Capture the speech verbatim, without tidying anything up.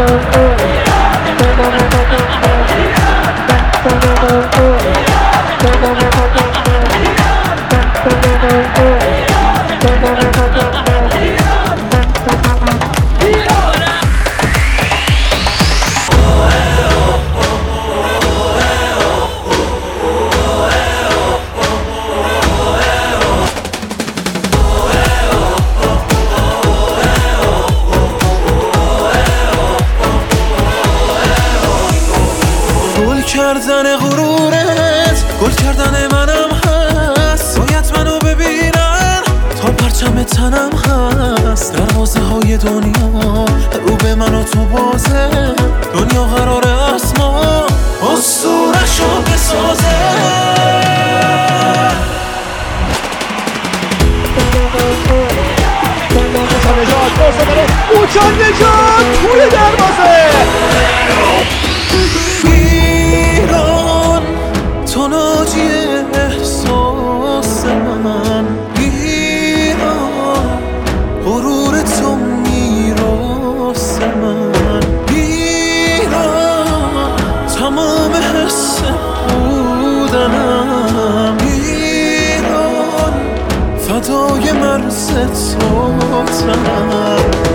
گل کردن غرورت، گل کردن منم هست. باید منو ببینن تا پرچم تنم هست. دروازه های دنیا رو به من و تو بازه. دنیا قراره از ما اسطوره‌شو بسازه. نجات فرصه داره، اوچان نجات توی دروازه. ایران تو ناجی احساس من، ایران غرور تو میراث من، ایران تمام حس بودنم، ایران فدای مرز تو تنم.